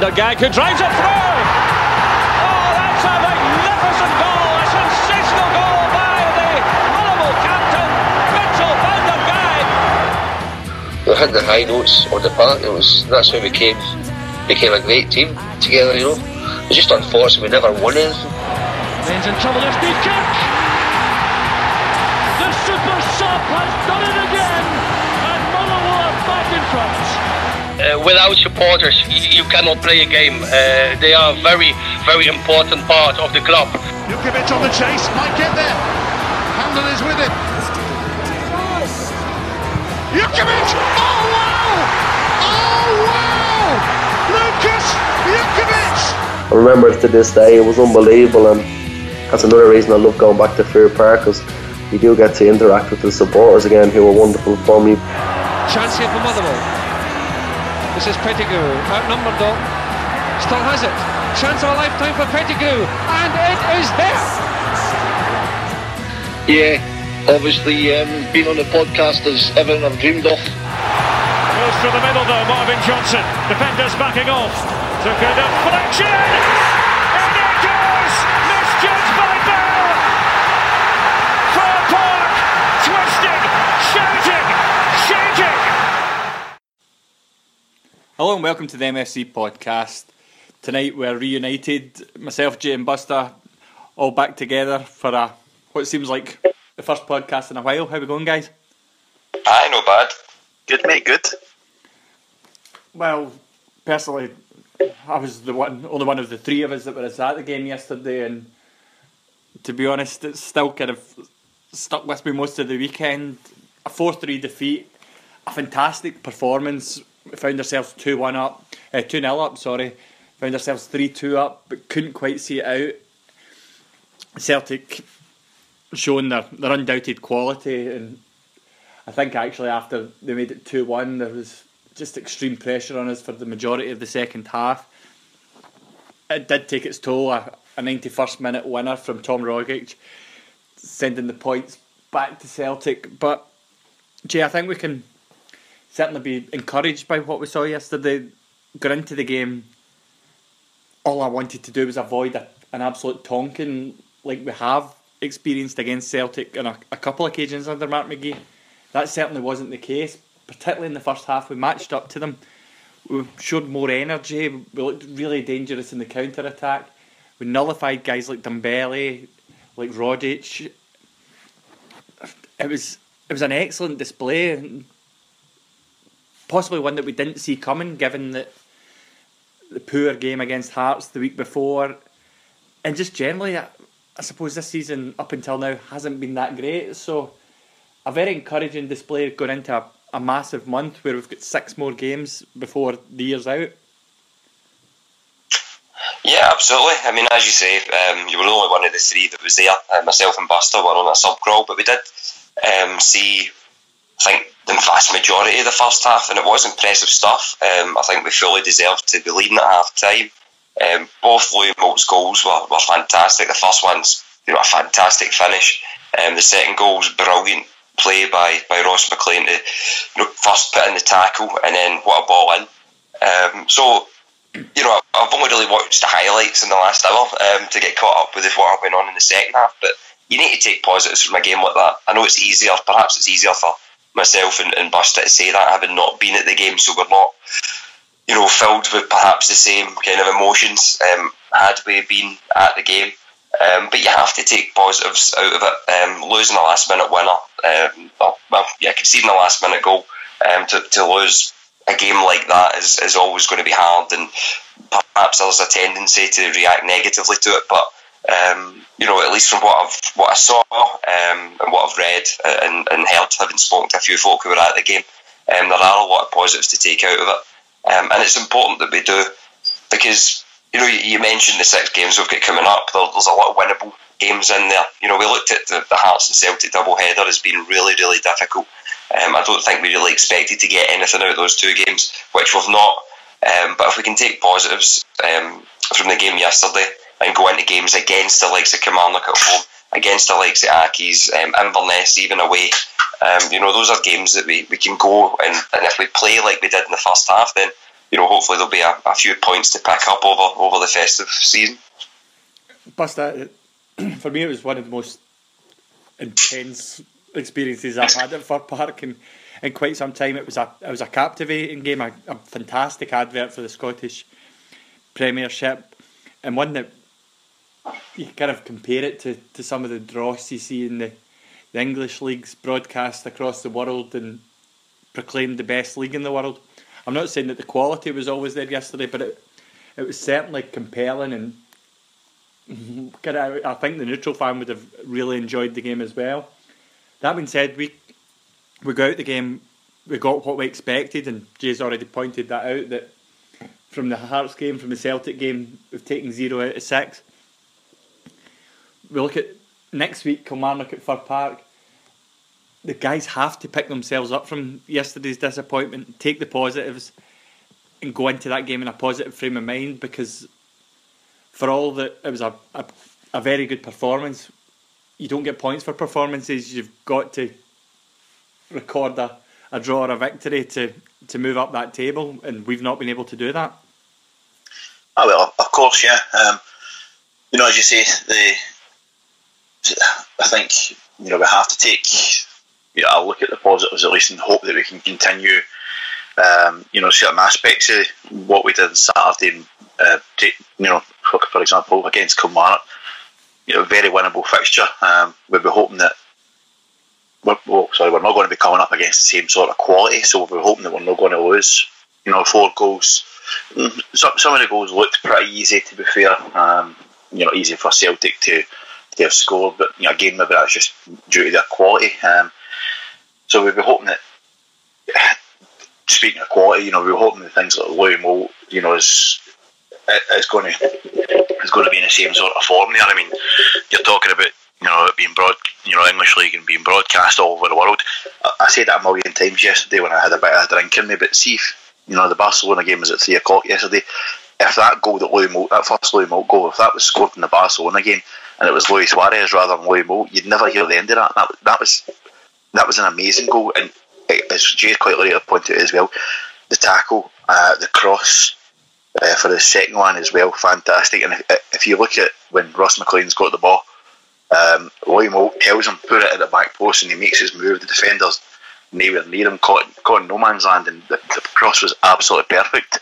Gag who drives it through. Oh, that's a magnificent goal, a sensational goal by the Motherwell captain, Mitchell van der Gag. We had the high notes on the park. That's how we became a great team together. You know, it's just unfortunate we never won anything. Ben's in trouble. There's Beachcock. The super sub has done it again, and Motherwell are back in front. Without supporters, you cannot play a game. They are a very, very important part of the club. Jukovic on the chase, might get there. Handel is with him. Jukovic! Oh wow! Oh wow! Lucas Jukovic! I remember to this day, it was unbelievable, and that's another reason I love going back to Fair Park, because you do get to interact with the supporters again, who were wonderful for me. Chance here for Motherwell. This is Pettigrew, outnumbered though, still has it. Chance of a lifetime for Pettigrew, and it is there! Yeah, obviously being on the podcast is everything I've dreamed of. Goes through the middle though, Marvin Johnson. Defenders backing off. Took a deflection! And it goes! Misjudged by Bell! Fir Park, twisting, shouting, shaking! Hello and welcome to the MFC podcast. Tonight we're reunited, myself, Jay and Buster, all back together for what seems like the first podcast in a while. How we going, guys? Aye, no bad. Good, mate, good. Well, personally, I was only one of the three of us that were at the game yesterday, and to be honest, it's still kind of stuck with me most of the weekend. A 4-3 defeat, a fantastic performance. We found ourselves 2-0 up, found ourselves 3-2 up, but couldn't quite see it out. Celtic showing their undoubted quality, and I think actually after they made it 2-1, there was just extreme pressure on us for the majority of the second half. It did take its toll, a 91st minute winner from Tom Rogic, sending the points back to Celtic. But Jay, I think we can certainly be encouraged by what we saw yesterday. Got into the game, all I wanted to do was avoid an absolute tonking like we have experienced against Celtic on a couple of occasions under Mark McGee. That certainly wasn't the case, particularly in the first half. We matched up to them. We showed more energy. We looked really dangerous in the counter-attack. We nullified guys like Dembele, like Rodic. It was an excellent display, and possibly one that we didn't see coming, given that the poor game against Hearts the week before. And just generally, I suppose this season up until now hasn't been that great. So a very encouraging display going into a massive month where we've got 6 more games before the year's out. Yeah, absolutely. I mean, as you say, you were the only one of the three that was there. Myself and Buster were on a sub-crawl, but we did see, I think, the vast majority of the first half, and it was impressive stuff. I think we fully deserved to be leading at half-time. Both Louis Moult's goals were fantastic. The first one's a fantastic finish. The second goal was brilliant play by Ross McLean to first put in the tackle, and then what a ball in. So I've only really watched the highlights in the last hour to get caught up with what went on in the second half, but you need to take positives from a game like that. I know perhaps it's easier for myself and Buster to say that, having not been at the game, so we're not filled with perhaps the same kind of emotions had we been at the game. But you have to take positives out of it. Losing a last minute winner, conceding a last minute goal, to lose a game like that is always going to be hard, and perhaps there's a tendency to react negatively to it. But at least from what I saw and what I've read and heard, having spoken to a few folk who were at the game, there are a lot of positives to take out of it, and it's important that we do, because you mentioned the 6 games we've got coming up. There's a lot of winnable games in there. We looked at the Hearts and Celtic double header as being really, really difficult. I don't think we really expected to get anything out of those 2 games, which we've not. But if we can take positives from the game yesterday and go into games against the likes of Kilmarnock at home, against the likes of Accies, Inverness even away, those are games that we can go and if we play like we did in the first half, then hopefully there'll be a few points to pick up over the festive season. Buster, for me it was one of the most intense experiences I've had at Fir Park in quite some time. It was a captivating game, a fantastic advert for the Scottish Premiership, and one that you kind of compare it to some of the dross you see in the English leagues broadcast across the world and proclaimed the best league in the world. I'm not saying that the quality was always there yesterday, but it was certainly compelling, and I think the neutral fan would have really enjoyed the game as well. That being said, we got out the game, we got what we expected, and Jay's already pointed that out, that from the Hearts game, from the Celtic game, we've taken 0 out of 6. We look at next week, Kilmarnock at Fir Park. The guys have to pick themselves up from yesterday's disappointment, take the positives, and go into that game in a positive frame of mind, because for all that it was a very good performance, you don't get points for performances. You've got to record a draw or a victory to move up that table, and we've not been able to do that. Oh well, of course, yeah. As you say, I think we have to take a look at the positives at least, and hope that we can continue certain aspects of what we did on Saturday. For example, against Kilmarnock, very winnable fixture. We'll be hoping that we're not going to be coming up against the same sort of quality, so we'll be hoping that we're not going to lose 4 goals. Some of the goals looked pretty easy, to be fair. Easy for Celtic to have scored, but again, maybe that's just due to their quality. So we'll be hoping that, speaking of quality, we're hoping that things like Louis Moult, is going to be in the same sort of form there. I mean, you're talking about it being English League and being broadcast all over the world. I said that a million times yesterday when I had a bit of a drink in me, but see if the Barcelona game was at 3 o'clock yesterday. If that goal that first Louis Moult goal, if that was scored in the Barcelona game and it was Luis Suarez rather than Louis Moult, you'd never hear the end of that. That was an amazing goal, and as Jay quite rightly pointed out as well, the tackle, the cross for the second one as well, fantastic. And if you look at when Ross McLean's got the ball, Louis Moult tells him put it at the back post, and he makes his move. The defenders nowhere near him, caught in no man's land, and the cross was absolutely perfect.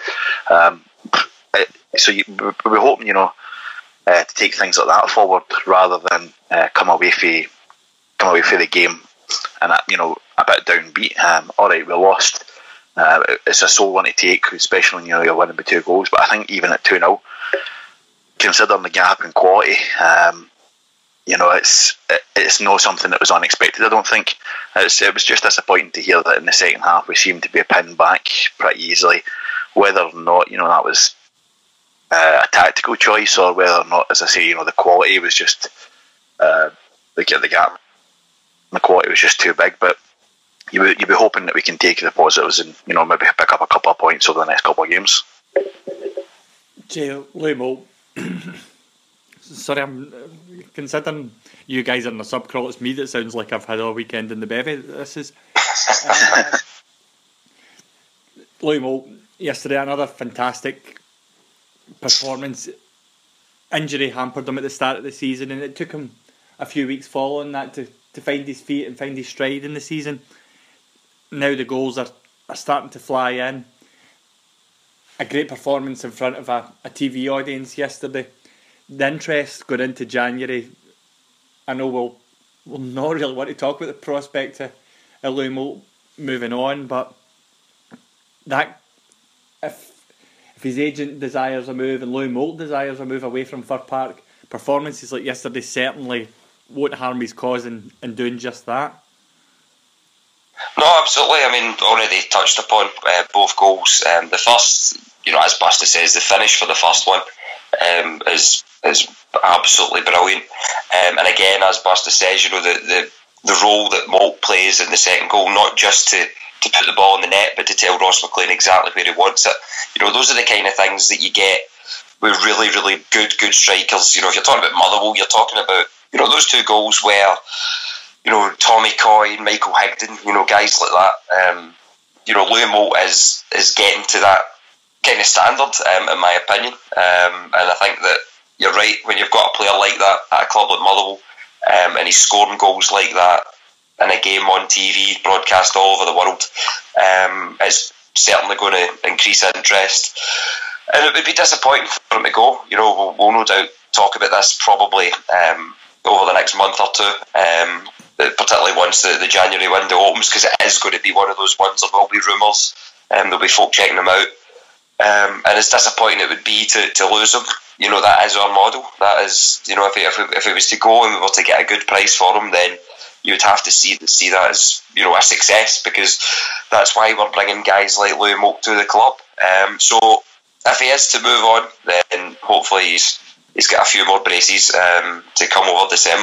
So we're hoping, to take things like that forward rather than come away for the game and a bit downbeat. All right, we lost. It's a sore one to take, especially when you're winning by 2 goals. But I think even at 2-0, considering the gap in quality, it's not something that was unexpected. I don't think it was just disappointing to hear that in the second half we seemed to be pinned back pretty easily. Whether or not that was a tactical choice, or whether or not, as I say, the quality was just the gap. The quality was just too big, but you'd be hoping that we can take the positives and maybe pick up a couple of points over the next couple of games. Jay, Louis Moult. Sorry, I'm considering you guys are in the subcrawl. It's me that sounds like I've had all weekend in the bevy. This is Louis Moult yesterday. Another fantastic performance. Injury hampered him at the start of the season, and it took him a few weeks following that to find his feet and find his stride in the season. Now the goals are starting to fly in. A great performance in front of a TV audience yesterday. The interest going into January, I know we'll not really want to talk about the prospect of Louis Moult moving on, but that if his agent desires a move and Louis Moult desires a move away from Fir Park, performances like yesterday certainly won't harm his cause in doing just that. No, absolutely. I mean, already touched upon both goals. The first, as Buster says, the finish for the first one is absolutely brilliant. And again, as Buster says, the role that Moult plays in the second goal, not just to put the ball in the net, but to tell Ross McLean exactly where he wants it. Those are the kind of things that you get with really, really good strikers. If you're talking about Motherwell, you're talking about those 2 goals where Tommy Coy and Michael Higdon, guys like that. Louis Moult is getting to kind of standard, in my opinion. And I think that you're right, when you've got a player like that at a club like Motherwell, and he's scoring goals like that in a game on TV, broadcast all over the world, it's certainly going to increase interest. And it would be disappointing for him to go. You know, we'll no doubt talk about this probably over the next month or two, particularly once the January window opens, because it is going to be one of those ones. There will be rumours, there'll be folk checking them out, and as disappointing it would be to lose him. You know, that is our model. That is, you know, if it was to go and we were to get a good price for him, then you would have to see that as, you know, a success, because that's why we're bringing guys like Louis Moulton to the club. So if he is to move on, then hopefully he's got a few more braces to come over December.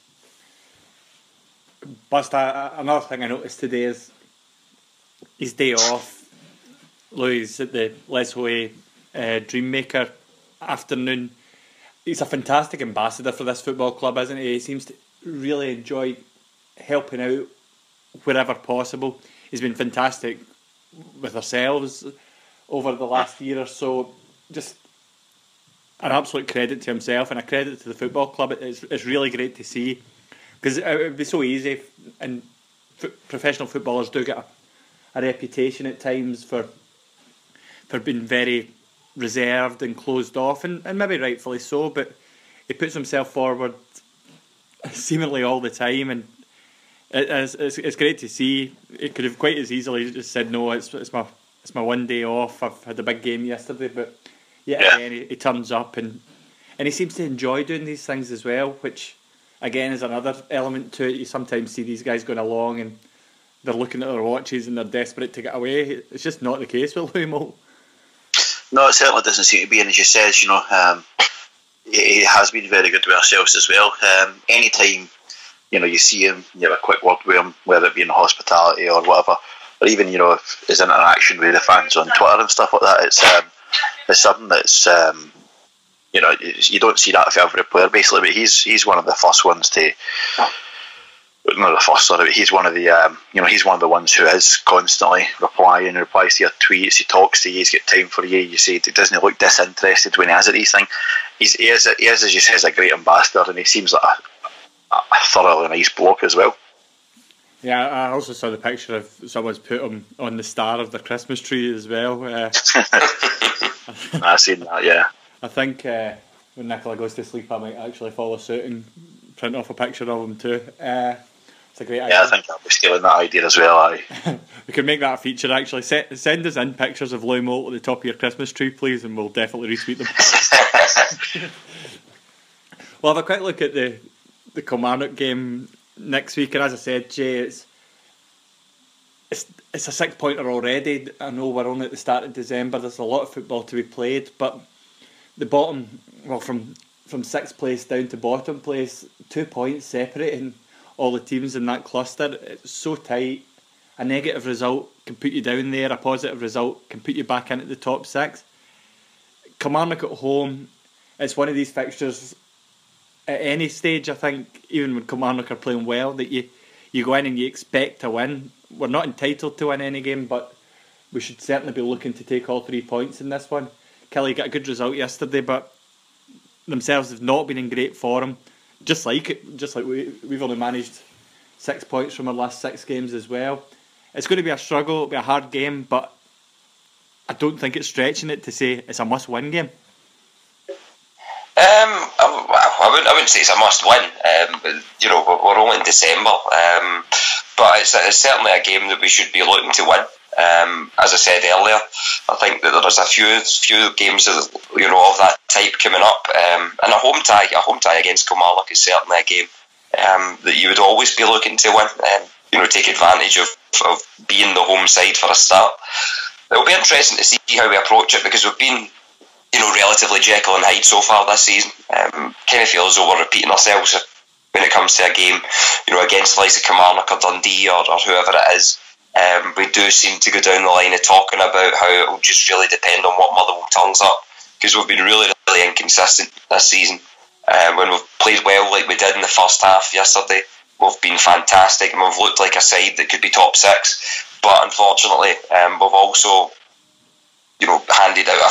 Buster, another thing I noticed today is his day off. Louis at the Les Hoy Dreammaker afternoon. He's a fantastic ambassador for this football club, isn't he? He seems to really enjoy helping out wherever possible. He's been fantastic with ourselves over the last year or so. Just an absolute credit to himself and a credit to the football club. It's really great to see, because it would be so easy, and professional footballers do get a reputation at times for being very reserved and closed off, and maybe rightfully so, but he puts himself forward seemingly all the time, and it's great to see. It could have quite as easily just said, no, it's my one day off, I've had a big game yesterday, but again, he turns up and he seems to enjoy doing these things as well, which again is another element to it. You sometimes see these guys going along and they're looking at their watches and they're desperate to get away. It's just not the case with Louis Moulton. No, it certainly doesn't seem to be, and as you said, you know, he has been very good with ourselves as well. Anytime, you know, you see him, you have a quick word with him, whether it be in hospitality or whatever, or even, you know, if his interaction with the fans on Twitter and stuff like that, it's something that's, you know, you don't see that for every player basically, but he's one of the first ones to. Not the first, sorry, but he's one of the, you know, he's one of the ones who is constantly replies to your tweets. He talks to you. He's got time for you. You see, doesn't he look disinterested when he has at these things? He is, as you say, a great ambassador, and he seems like a thoroughly nice bloke as well. Yeah, I also saw the picture of someone's put him on the star of the Christmas tree as well. I've seen that, yeah. I think when Nicola goes to sleep, I might actually follow suit and print off a picture of him too. It's a great idea. Yeah, I think I'll be stealing that idea as well. We could make that a feature actually. Send us in pictures of Louis Moulton at the top of your Christmas tree, please, and we'll definitely retweet them. We'll have a quick look at the Kilmarnock game next week, and as I said, Jay, it's a 6-pointer already. I know we're only at the start of December. There's a lot of football to be played, but the bottom, well, from 6th place down to bottom place, 2 points separating all the teams in that cluster. It's so tight. A negative result can put you down there, a positive result can put you back into the top 6. Kilmarnock at home, it's one of these fixtures at any stage, I think, even when Kilmarnock are playing well, that you go in and you expect to win. We're not entitled to win any game, but we should certainly be looking to take all 3 points in this one. Kelly got a good result yesterday, but themselves have not been in great form. Just like we've only managed 6 points from our last 6 games as well. It's going to be a struggle, it'll be a hard game, but I don't think it's stretching it to say it's a must-win game. I wouldn't say it's a must-win. You know, we're only in December, but it's certainly a game that we should be looking to win. As I said earlier, I think that there's a few games of that type coming up, and a home tie against Kilmarnock is certainly a game that you would always be looking to win. Take advantage of being the home side for a start. It'll be interesting to see how we approach it, because we've been relatively Jekyll and Hyde so far this season. Kind of feel as though we're repeating ourselves when it comes to a game, against the likes of Kilmarnock or Dundee or whoever it is. We do seem to go down the line of talking about how it will just really depend on what Motherwell turns up, because we've been really, really inconsistent this season. When we've played well like we did in the first half yesterday, we've been fantastic and we've looked like a side that could be top 6. But unfortunately, we've also handed out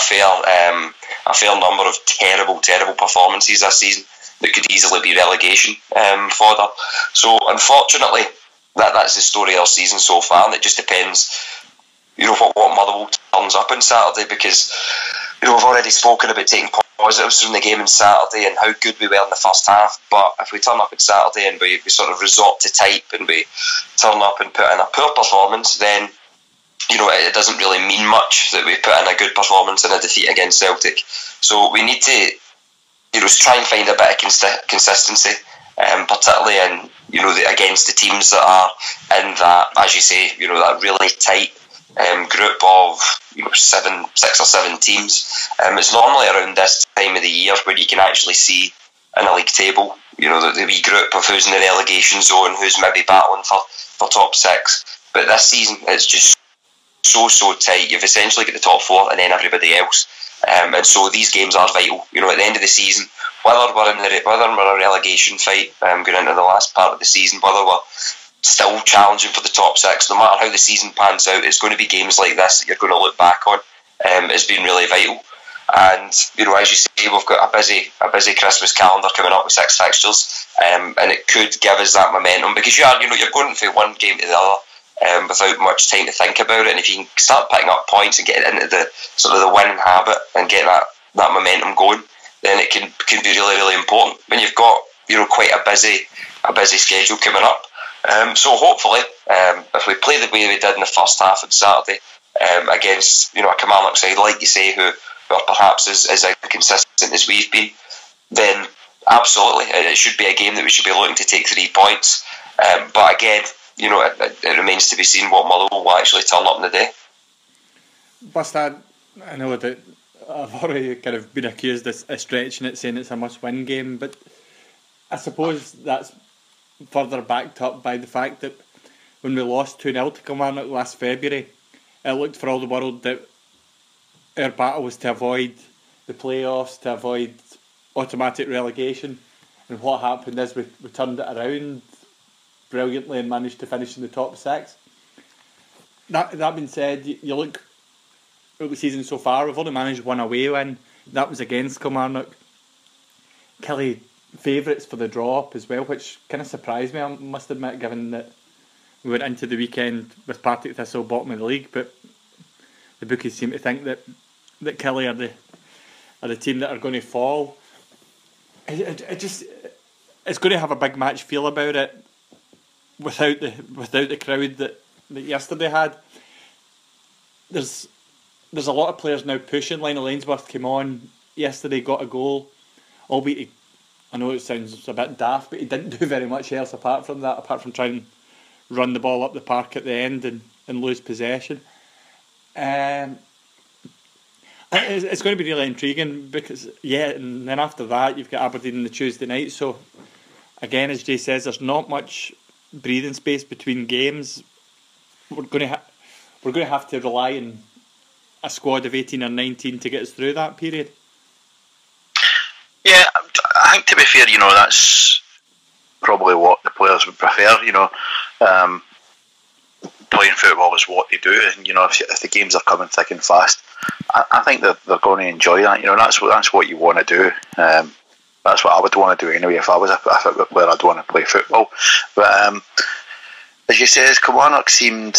a fair number of terrible performances this season that could easily be relegation fodder. So unfortunately, that's the story of our season so far, and it just depends, what Motherwell turns up on Saturday, because we've already spoken about taking positives from the game on Saturday and how good we were in the first half. But if we turn up on Saturday and we sort of resort to type and we turn up and put in a poor performance, then it doesn't really mean much that we put in a good performance in a defeat against Celtic. So we need to try and find a bit of consistency, particularly in against the teams that are in that, as you say, that really tight group of 6 or 7 teams. It's normally around this time of the year where you can actually see in a league table, the wee group of who's in the relegation zone, who's maybe battling for top 6. But this season it's just so tight. You've essentially got the top 4 and then everybody else, and so these games are vital. At the end of the season, whether we're in a relegation fight going into the last part of the season, whether we're still challenging for the top 6, no matter how the season pans out, it's going to be games like this that you're going to look back on as being really vital. And as you say, we've got a busy Christmas calendar coming up with 6 fixtures, and it could give us that momentum, because you're going from one game to the other without much time to think about it. And if you can start picking up points and get into the sort of the winning habit and get that momentum going, then it can be really important when you've got quite a busy schedule coming up. So hopefully, if we play the way we did in the first half on Saturday against a Kilmarnock side, like you say, who are perhaps as inconsistent as we've been, then absolutely it should be a game that we should be looking to take 3 points. But again, it remains to be seen what Motherwell will actually turn up in the day. Bustad, I know that I've already kind of been accused of stretching it, saying it's a must-win game, but I suppose that's further backed up by the fact that when we lost 2-0 to Kilmarnock last February, it looked for all the world that our battle was to avoid the playoffs, to avoid automatic relegation, and what happened is we turned it around brilliantly and managed to finish in the top 6. That being said, you look at the season so far, we've only managed one away win. That was against Kilmarnock. Killie favourites for the draw up as well, which kind of surprised me, I must admit, given that we went into the weekend with Partick Thistle bottom of the league, but the bookies seem to think that Killie are the team that are going to fall. It's going to have a big match feel about it without the crowd that yesterday had. There's a lot of players now pushing. Lionel Ainsworth came on yesterday, got a goal, albeit I know it sounds a bit daft, but he didn't do very much else apart from trying to run the ball up the park at the end and lose possession. It's going to be really intriguing because, and then after that you've got Aberdeen on the Tuesday night. So again, as Jay says, there's not much breathing space between games. We're going to have to rely on a squad of 18 or 19 to get us through that period. Yeah, I think to be fair, that's probably what the players would prefer. Playing football is what they do, and if the games are coming thick and fast, I think they're going to enjoy that. That's what you want to do. That's what I would want to do anyway. If I was a football player, I'd want to play football. But as you say, Kilmarnock seemed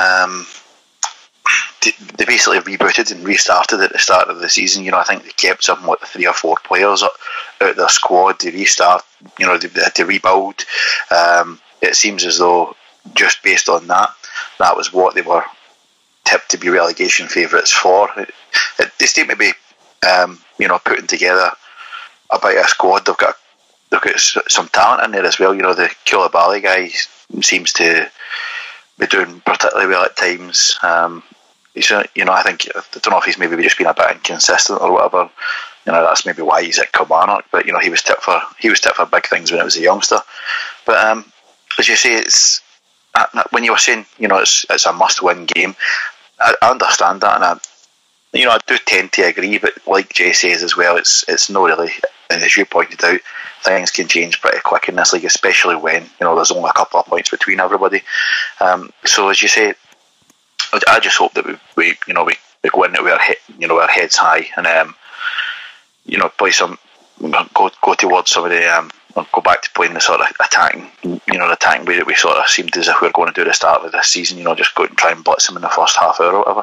they basically rebooted and restarted at the start of the season. I think they kept something like 3 or 4 players out of their squad. They restart. They had to rebuild. It seems as though just based on that was what they were tipped to be relegation favourites for. They seem to be, putting together a bit of a squad. They've got some talent in there as well. The Koulibaly guy seems to be doing particularly well at times. I don't know if he's maybe just been a bit inconsistent or whatever. That's maybe why he's at Kilmarnock. But he was tipped for big things when he was a youngster. But as you say, it's when you were saying it's a must-win game. I understand that, and I do tend to agree. But like Jay says as well, it's not really. And as you pointed out, things can change pretty quick in this league, especially when there's only a couple of points between everybody. So as you say, I just hope that we go into our heads high, and play some, go towards some of the go back to playing the sort of attacking way that we sort of seemed as if we were going to do at the start of this season. Just go out and try and blitz them in the first half hour or whatever.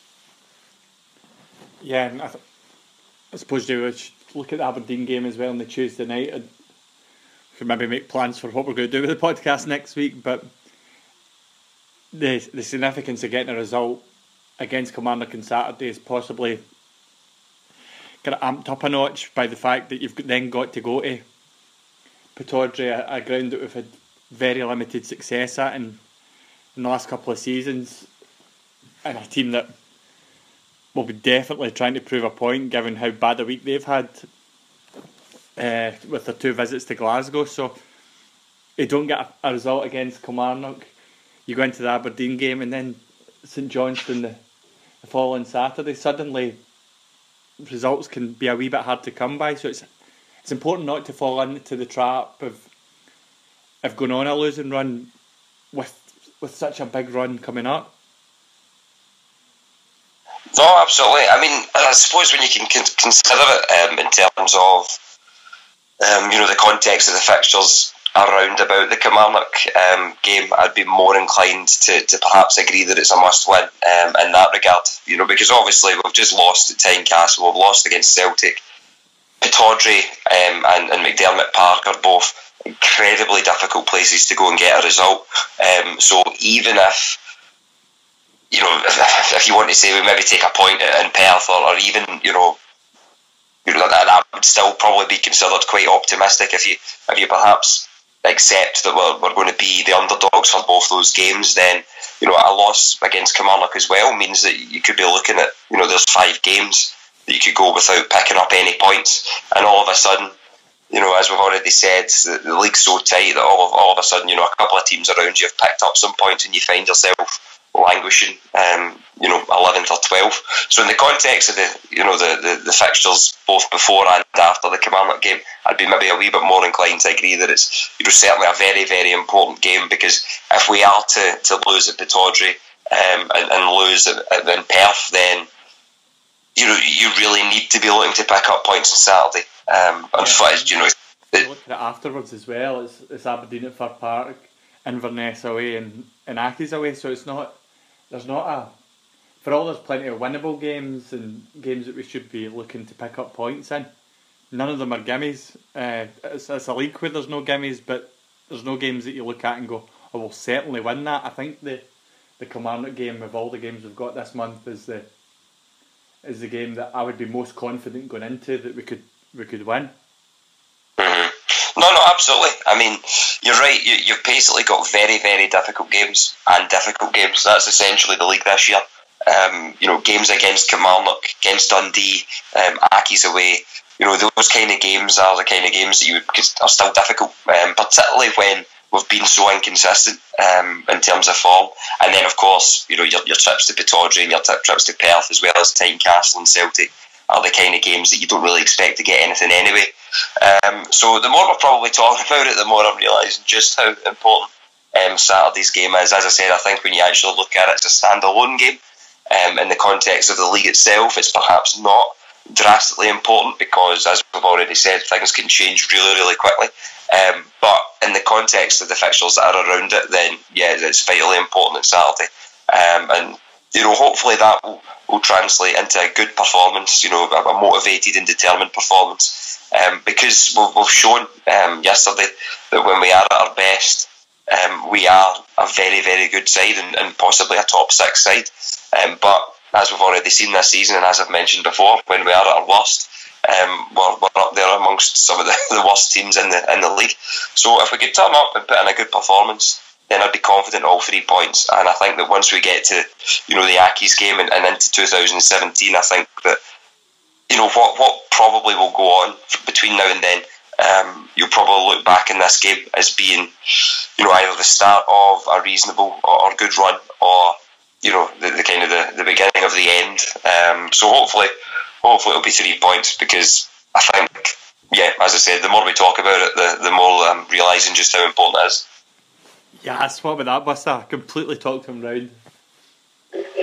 Yeah, and I suppose you would look at the Aberdeen game as well on the Tuesday night, and we could maybe make plans for what we're going to do with the podcast next week. But the significance of getting a result against Kilmarnock on Saturday is possibly kind of amped up a notch by the fact that you've then got to go to Pittodrie, a ground that we've had very limited success at in the last couple of seasons, and a team that will be definitely trying to prove a point given how bad a week they've had with their 2 visits to Glasgow. So you don't get a result against Kilmarnock, you go into the Aberdeen game, and then St Johnstone the following Saturday. Suddenly results can be a wee bit hard to come by, so it's important not to fall into the trap of going on a losing run with such a big run coming up. No, absolutely. I mean, I suppose when you can consider it in terms of the context of the fixtures around about the Kilmarnock game, I'd be more inclined to perhaps agree that it's a must-win in that regard. Because obviously we've just lost at Tynecastle, we've lost against Celtic. Pittodrie and McDermott Park are both incredibly difficult places to go and get a result. So even if if you want to say we maybe take a point in Perth, or even that would still probably be considered quite optimistic if you perhaps accept that we're going to be the underdogs for both those games. Then a loss against Kilmarnock as well means that you could be looking at there's 5 games that you could go without picking up any points, and all of a sudden, as we've already said, the league's so tight that all of a sudden, a couple of teams around you have picked up some points, and you find yourself languishing, 11th or 12th. So in the context of the fixtures both before and after the Kilmarnock game, I'd be maybe a wee bit more inclined to agree that it's certainly a very, very important game, because if we are to lose at Pittodrie and lose in Perth, then you really need to be looking to pick up points on Saturday. Looking at it afterwards as well, it's Aberdeen at Fir Park, Inverness away, and Accies away. So there's plenty of winnable games and games that we should be looking to pick up points in. None of them are gimmies. It's a league where there's no gimmies, but there's no games that you look at and go, "Oh, we'll certainly win that." I think the Kilmarnock game of all the games we've got this month is the game that I would be most confident going into that we could win. Mm-hmm. No, absolutely. I mean, you're right. You've basically got very, very difficult games and difficult games. That's essentially the league this year. Games against Kilmarnock, against Dundee, Accies away. Those kind of games are the kind of games that are still difficult, particularly when we've been so inconsistent in terms of form. And then, of course, your trips to Pittodrie and your trips to Perth, as well as Tynecastle and Celtic, are the kind of games that you don't really expect to get anything anyway. So the more we're probably talking about it, the more I'm realising just how important Saturday's game is. As I said, I think when you actually look at it, it's a standalone game. In the context of the league itself, it's perhaps not drastically important, because, as we've already said, things can change really, really quickly. But in the context of the fixtures that are around it, then yeah, it's vitally important on Saturday. And hopefully that will translate into a good performance, a motivated and determined performance. Because we've shown yesterday that when we are at our best, we are a very, very good side and possibly a top 6 side. But as we've already seen this season, and as I've mentioned before, when we are at our worst, we're up there amongst some of the worst teams in the league. So if we could turn up and put in a good performance, then I'd be confident all 3 points. And I think that once we get to the Accies game and into 2017, I think that what probably will go on between now and then, you'll probably look back in this game as being either the start of a reasonable or good run, or the kind of the beginning of the end. So hopefully it'll be 3 points, because I think, yeah, as I said, the more we talk about it, the more I'm realising just how important it is. Yes, what about that, Buster? I completely talked him round.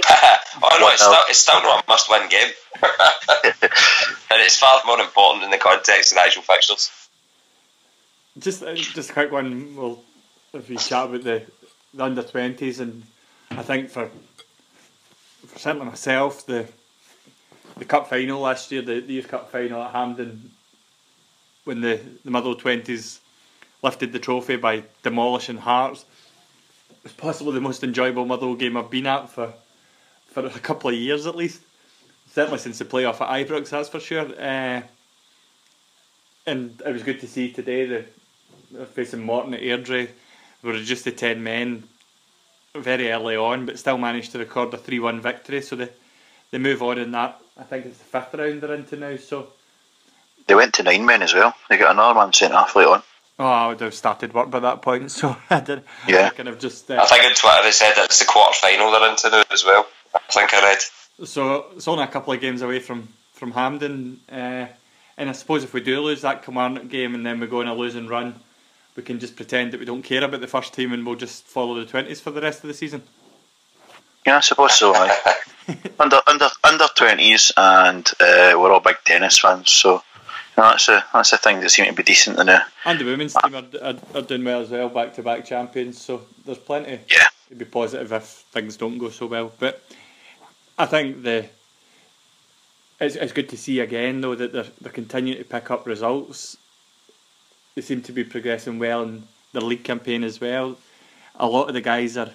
Oh no, it's still not a must-win game, and it's far more important in the context of the actual fixtures. Just a quick one. Well, if we chat about the under-20s, and I think for certainly myself, the cup final last year, the youth cup final at Hampden, when the Motherwell 20s lifted the trophy by demolishing Hearts, it was possibly the most enjoyable Motherwell game I've been at for a couple of years at least. Certainly since the playoff at Ibrox, that's for sure. And it was good to see today they're facing Morton at Airdrie. We were reduced to 10 men very early on, but still managed to record a 3-1 victory. So they move on in that. I think it's the 5th round they're into now. So they went to 9 men as well. They got another man sent off later on. Oh, I would have started work by that point, so I did. Yeah. I kind of just. I think on Twitter they said it's the quarter final they're into now as well. I think I read. So it's only a couple of games away from Hampden, and I suppose if we do lose that Kilmarnock game and then we go on a losing run, we can just pretend that we don't care about the first team and we'll just follow the 20s for the rest of the season. Yeah, I suppose so. under 20s, and we're all big tennis fans, so. That's a thing that seems to be decent now. And the women's team are doing well as well, back-to-back champions, so there's plenty to be positive if things don't go so well. But I think it's good to see again though that they're continuing to pick up results. They seem to be progressing well in their league campaign as well. A lot of the guys are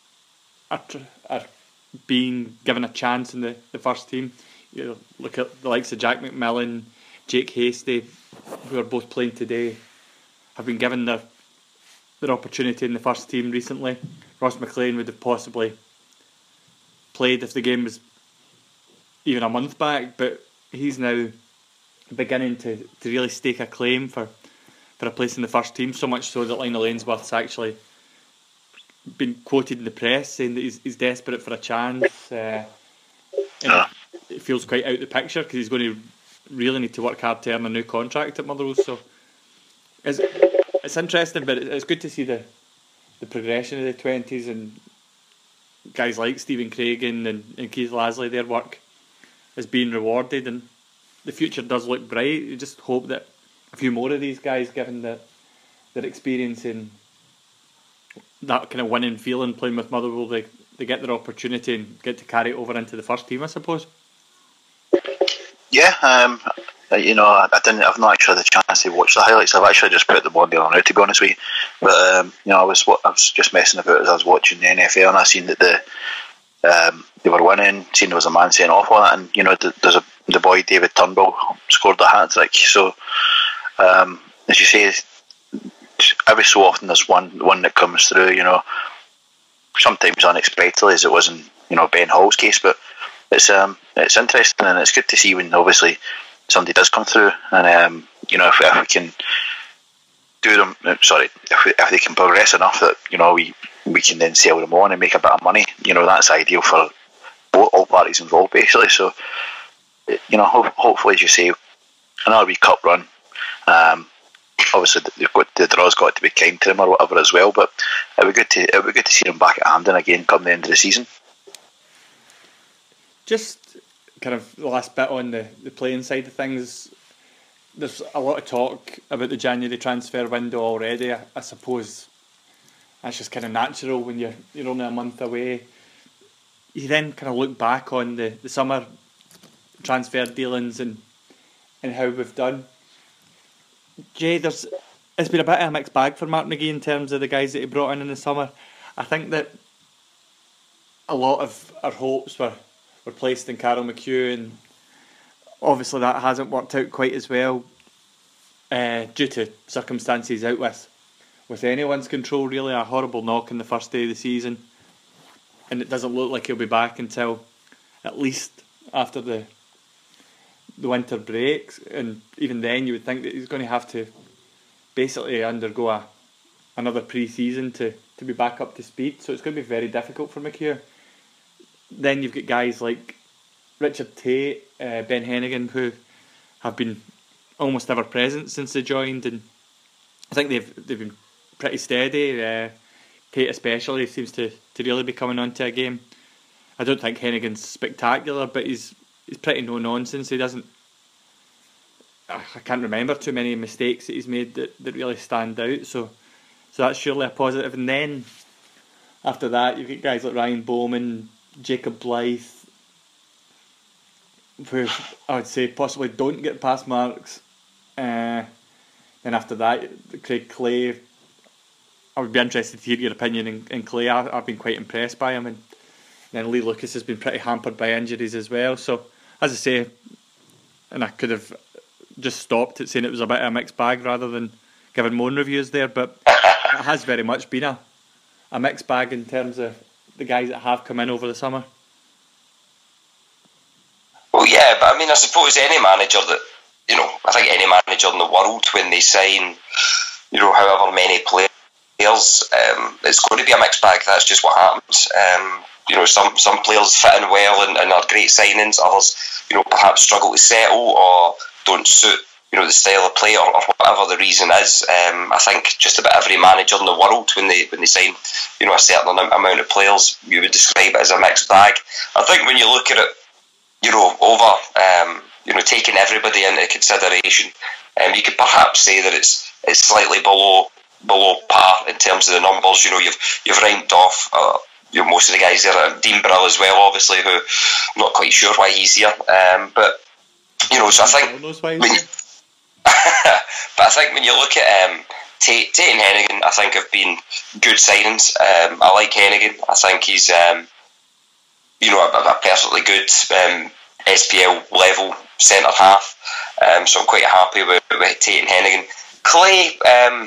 being given a chance in the first team. You know, look at the likes of Jack McMillan, Jake Hasty, who are both playing today, have been given their opportunity in the first team recently. Ross McLean would have possibly played if the game was even a month back, but he's now beginning to really stake a claim for a place in the first team, so much so that Lionel Ainsworth's actually been quoted in the press saying that he's desperate for a chance. And it feels quite out of the picture because he's going to really need to work hard to earn a new contract at Motherwell. So it's interesting, but it's good to see the progression of the 20s and guys like Stephen Craigan and Keith Lasley. Their work is being rewarded, and the future does look bright. You just hope that a few more of these guys, given their experience in that kind of winning feeling playing with Motherwell, they get their opportunity and get to carry it over into the first team, I suppose. Yeah, I've not actually had the chance to watch the highlights. I've actually just put them on the other night, to be honest with you. But I was just messing about as I was watching the NFL, and I seen that they were winning. Seen there was a man sent off on it, and there's the boy David Turnbull scored a hat trick. So as you say, every so often there's one that comes through. Sometimes unexpectedly, as it was in Ben Hall's case, but. It's interesting, and it's good to see when obviously somebody does come through, and if we can do them, if they can progress enough that we can then sell them on and make a bit of money. That's ideal for all parties involved, basically. So hopefully, as you say, another wee cup run. Obviously, the draw's got to be kind to them or whatever as well, but it would be good to see them back at Hampden again come the end of the season. Just kind of the last bit on the playing side of things, there's a lot of talk about the January transfer window already. I suppose that's just kind of natural when you're only a month away. You then kind of look back on the summer transfer dealings and how we've done. Jay, it's been a bit of a mixed bag for Mark McGee in terms of the guys that he brought in the summer. I think that a lot of our hopes were placed in Carol McHugh, and obviously that hasn't worked out quite as well due to circumstances out with anyone's control, really. A horrible knock in the first day of the season, and it doesn't look like he'll be back until at least after the winter breaks, and even then you would think that he's going to have to basically undergo another pre-season to be back up to speed, so it's going to be very difficult for McHugh. Then you've got guys like Richard Tate, Ben Hennigan, who have been almost ever present since they joined, and I think they've been pretty steady. Tate especially seems to really be coming onto a game. I don't think Hennigan's spectacular, but he's pretty no nonsense. He doesn't. I can't remember too many mistakes that he's made that really stand out. So that's surely a positive. And then after that, you've got guys like Ryan Bowman, Jacob Blythe, who I would say possibly don't get past marks. Then after that, Craig Clay. I would be interested to hear your opinion in Clay. I've been quite impressed by him, and then Lee Lucas has been pretty hampered by injuries as well. So, as I say, and I could have just stopped at saying it was a bit of a mixed bag rather than giving more reviews there, but it has very much been a mixed bag in terms of the guys that have come in over the summer. Well, yeah, but I mean, I suppose any manager that, I think any manager in the world, when they sign, however many players, it's going to be a mixed bag. That's just what happens. Some players fit in well and are great signings. Others, perhaps struggle to settle or don't suit, the style of play or whatever the reason is. I think just about every manager in the world, when they sign, a certain amount of players, you would describe it as a mixed bag. I think when you look at it, over, taking everybody into consideration, you could perhaps say that it's slightly below par in terms of the numbers. You've ranked off most of the guys there. Dean Brill as well, obviously, who I'm not quite sure why he's here. But so I think but I think when you look at Tate and Hennigan, I think have been good signings. I like Hennigan. I think he's a perfectly good SPL level centre half. So I'm quite happy with Tate and Hennigan. Clay,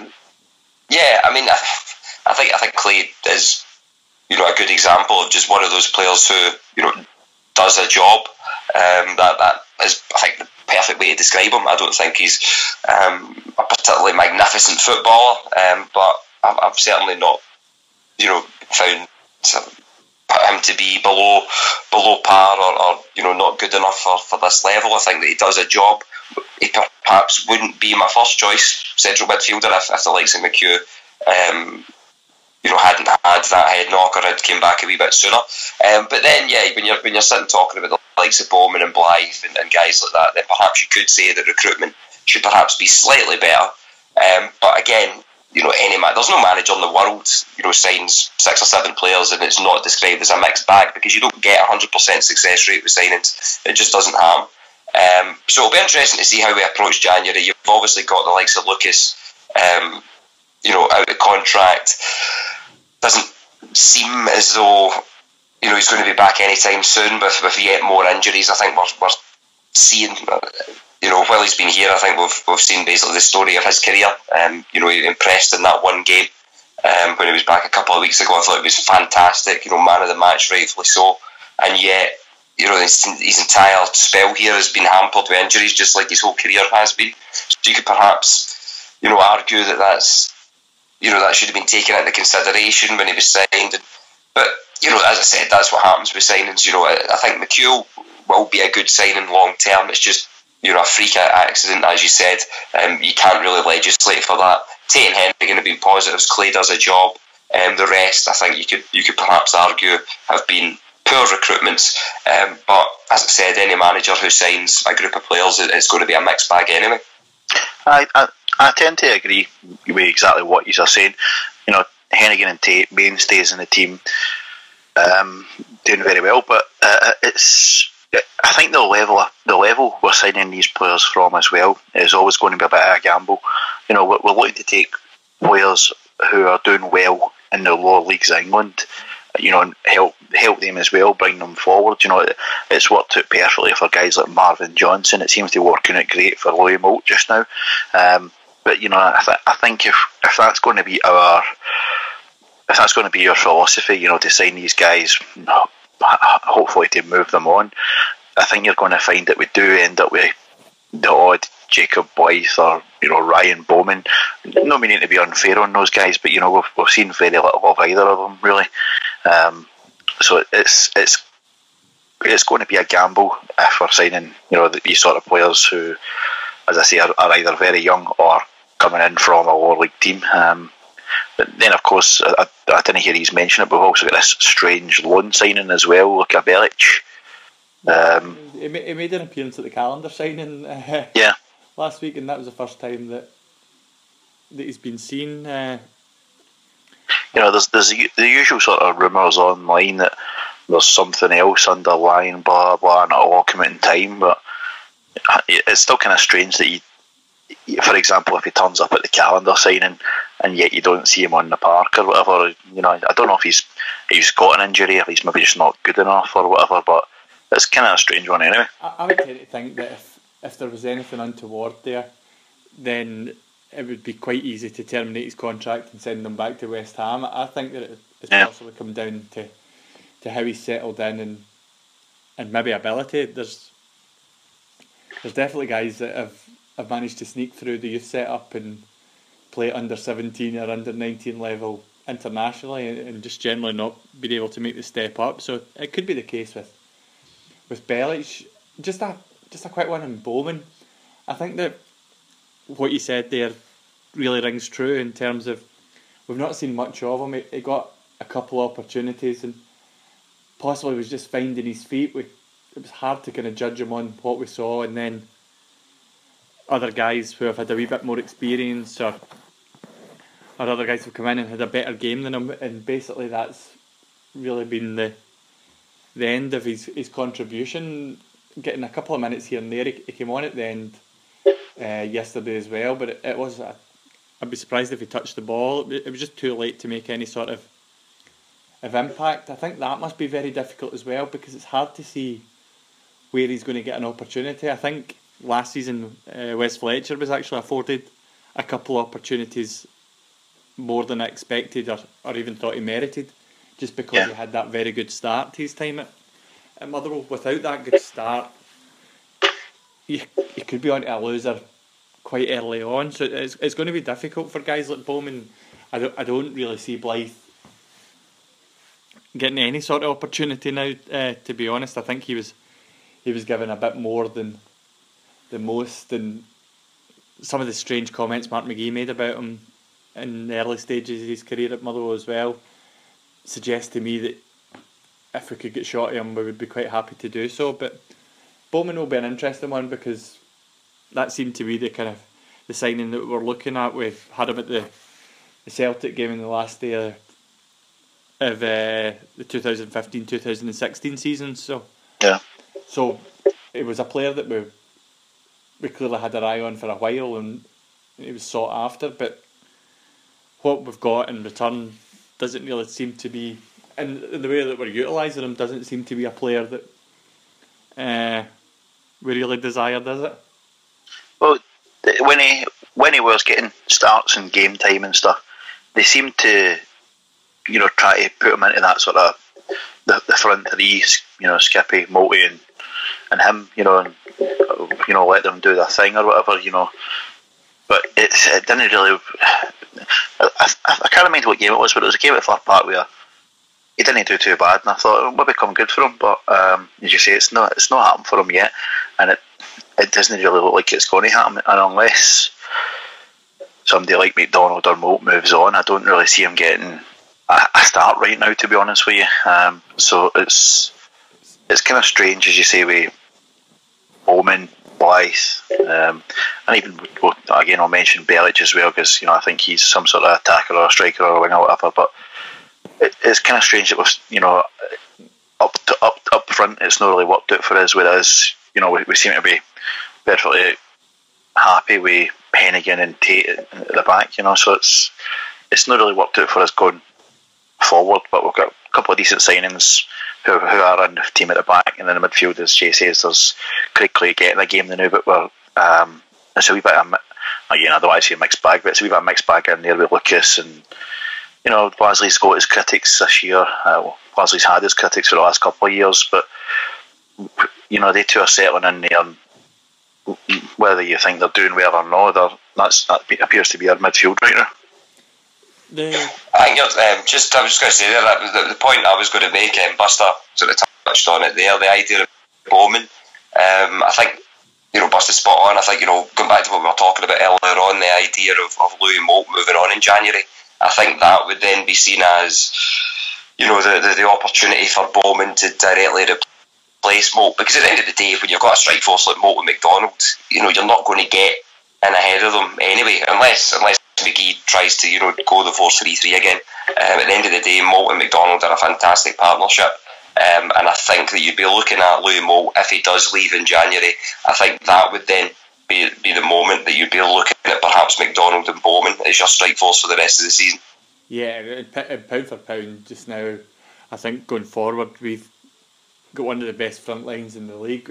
I think Clay is, a good example of just one of those players who, does a job. That is, I think, the perfect way to describe him. I don't think he's a particularly magnificent footballer, but I've certainly not, found him to be below par or not good enough for this level. I think that he does a job. He perhaps wouldn't be my first choice central midfielder if the likes of McHugh hadn't had that head knock or had came back a wee bit sooner. But then, when you're sitting talking about the likes of Bowman and Blythe and guys like that, then perhaps you could say that recruitment should perhaps be slightly better. But again, there's no manager in the world, signs 6 or 7 players and it's not described as a mixed bag, because you don't get 100% success rate with signings. It just doesn't happen. So it'll be interesting to see how we approach January. You've obviously got the likes of Lucas, out of contract. Doesn't seem as though he's going to be back anytime soon with yet more injuries. I think we're seeing, while he's been here, I think we've seen basically the story of his career. He impressed in that one game when he was back a couple of weeks ago. I thought it was fantastic. Man of the match, rightfully so. And yet, his entire spell here has been hampered with injuries, just like his whole career has been. So you could perhaps, argue that's, that should have been taken into consideration when he was signed. But, as I said, that's what happens with signings. I think McHugh will be a good signing long term. It's just, a freak accident, as you said. You can't really legislate for that. Tate and Hennigan have been positives. Clay does a job. The rest, I think you could perhaps argue, have been poor recruitments. But as I said, any manager who signs a group of players, it's going to be a mixed bag anyway. I tend to agree with exactly what you are saying. Hennigan and Tate, mainstays in the team, doing very well. But I think the level we're signing these players from as well is always going to be a bit of a gamble. We're looking to take players who are doing well in the lower leagues of England, and help them as well, bring them forward. It's worked out perfectly for guys like Marvin Johnson. It seems to be working out great for Louis Moult just now. But I think if that's going to be your philosophy, to sign these guys, hopefully to move them on, I think you're going to find that we do end up with the odd Jacob Blythe or Ryan Bowman. Not meaning to be unfair on those guys, but we've seen very little of either of them really. So it's going to be a gamble if we're signing these sort of players who, as I say, are either very young or coming in from a lower league team. But then, of course, I didn't hear he's mention it, but we've also got this strange loan signing as well, like a Belic. He made an appearance at the calendar signing last week, and that was the first time that he's been seen. There's the usual sort of rumours online that there's something else underlying, blah blah, and it'll all come out in time. But it's still kind of strange that for example, if he turns up at the calendar signing and yet you don't see him on the park or whatever, I don't know if he's got an injury, if he's maybe just not good enough or whatever. But it's kind of a strange one anyway. I would tend to think that if there was anything untoward there, then it would be quite easy to terminate his contract and send him back to West Ham. I think that it's possibly come down to how he's settled in and maybe ability. There's definitely guys that have managed to sneak through the youth setup and play under 17 or under 19 level internationally and just generally not been able to make the step up. So it could be the case with Belic. Just a quick one on Bowman. I think that what you said there really rings true in terms of we've not seen much of him. He got a couple of opportunities and possibly was just finding his feet. It was hard to kind of judge him on what we saw, and then other guys who have had a wee bit more experience or other guys who've come in and had a better game than him, and basically that's really been the end of his contribution. Getting a couple of minutes here and there, he came on at the end yesterday as well, but it was I'd be surprised if he touched the ball. It was just too late to make any sort of impact. I think that must be very difficult as well, because it's hard to see where he's going to get an opportunity. I think last season Wes Fletcher was actually afforded a couple of opportunities more than I expected or even thought he merited, just because he had that very good start to his time at Motherwell. Without that good start, he could be onto a loser quite early on, so it's going to be difficult for guys like Bowman. I don't really see Blythe getting any sort of opportunity now, to be honest. I think he was given a bit more than most, and some of the strange comments Mark McGee made about him in the early stages of his career at Motherwell as well suggest to me that if we could get shot of him, we would be quite happy to do so. But Bowman will be an interesting one, because that seemed to be the kind of the signing that we're looking at. We've had him at the Celtic game in the last day of the 2015-2016 season. So it was a player that we clearly had our eye on for a while, and he was sought after. But what we've got in return doesn't really seem to be, and the way that we're utilising him doesn't seem to be a player that we really desire, does it? Well, when he was getting starts and game time and stuff, they seemed to, try to put him into that sort of the front three, Skippy, Multi, and him, and let them do their thing or whatever, But it didn't really. I can't remember what game it was, but it was a game at Fir Park where he didn't do too bad, and I thought it would become good for him. But as you say, it's not happened for him yet, and it doesn't really look like it's going to happen. And unless somebody like McDonald or Moult moves on, I don't really see him getting a start right now, to be honest with you. So it's kind of strange, as you say, with Bowman, Blythe, and even again I'll mention Belic as well, because I think he's some sort of attacker or a striker or a winger or whatever. But it's kind of strange that we've up front it's not really worked out for us. Whereas we seem to be perfectly happy with Hennigan and Tate at the back. So it's not really worked out for us going forward. But we've got a couple of decent signings who are in the team at the back, and then the midfield, as Jay says, there's Craig Clay getting a game now, but it's a wee bit of, again, I don't want to say a mixed bag, but it's a wee bit of a mixed bag in there with Lucas, and Bosley's got his critics this year. Bosley's had his critics for the last couple of years, but they two are settling in there, and whether you think they're doing well or not, that appears to be our midfield right now. I think I was just going to say there that the point I was going to make, Buster sort of touched on it there, the idea of Bowman. I think Buster's spot on. I think going back to what we were talking about earlier on, the idea of Louis Moult moving on in January. I think that would then be seen as, you know, the opportunity for Bowman to directly replace Moult, because at the end of the day, when you've got a strike force like Moult and McDonald, you know, you're not going to get in ahead of them anyway, unless McGee tries to, you know, go the 4-3-3 again. At the end of the day, Moult and McDonald are a fantastic partnership, and I think that you'd be looking at Louis Moult if he does leave in January. I think that would then be the moment that you'd be looking at perhaps McDonald and Bowman as your strike force for the rest of the season. Yeah, pound for pound just now, I think going forward we've got one of the best front lines in the league,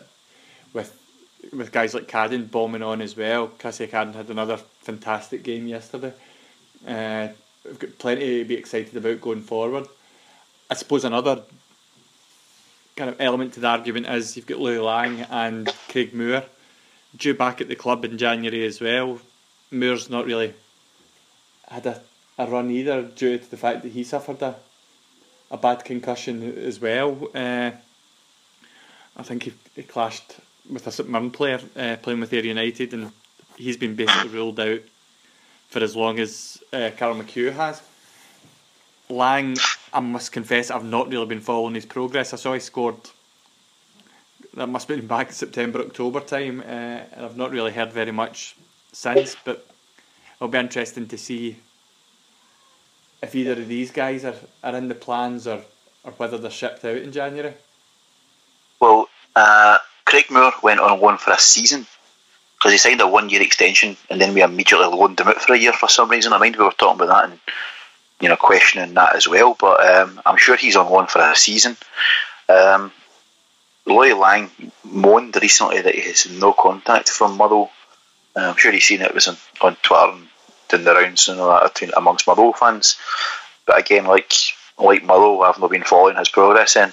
with guys like Cadden, Bowman on as well. Cassie Cadden had another fantastic game yesterday. We've got plenty to be excited about going forward. I suppose another kind of element to the argument is you've got Louis Lang and Craig Moore due back at the club in January as well. Moore's not really had a run either, due to the fact that he suffered a bad concussion as well. I think he clashed with a St Mirren player playing with Ayr United, and he's been basically ruled out for as long as Carl McHugh has. Lang, I must confess, I've not really been following his progress. I saw he scored, that must have been back in September, October time, and I've not really heard very much since, but it'll be interesting to see if either of these guys are in the plans or whether they're shipped out in January. Well, Craig Moore went on loan for a season because he signed a 1-year extension, and then we immediately loaned him out for a year for some reason. I mind we were talking about that and, you know, questioning that as well, but I'm sure he's on loan for a season. Louis Lang moaned recently that he has no contact from Motherwell. I'm sure he's seen it was on Twitter and doing the rounds and all that amongst Motherwell fans. But again, like Motherwell, I've not been following his progress in.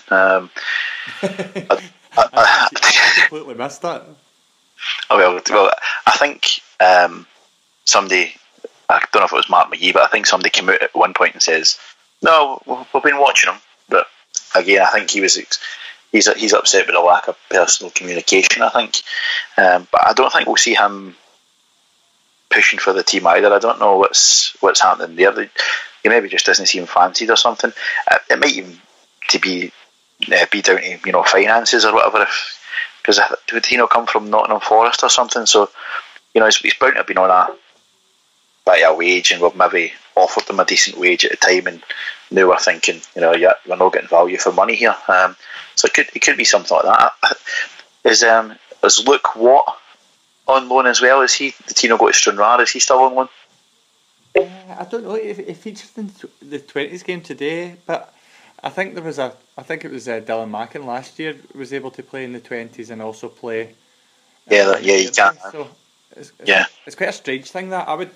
I completely missed that. Well, I think somebody, I don't know if it was Mark McGee, but I think somebody came out at one point and says, "No, we've been watching him." But again, I think he's upset with the lack of personal communication, I think. But I don't think we'll see him pushing for the team either. I don't know what's happening there. He maybe just doesn't seem fancied or something. It might even be down to, you know, finances or whatever, because would he not come from Nottingham Forest or something? So, you know, he's bound to have been on a bit of a wage, and we've maybe offered them a decent wage at the time, and now we're thinking, you know, yeah, we're not getting value for money here. So it could be something like that. Is Luke Watt on loan as well? Did he not go to Stranraer? Is he still on loan? I don't know. He featured in the 20s game today, but I think it was Dylan Mackin last year was able to play in the 20s and also play. Yeah, you can. So it's quite a strange thing that I would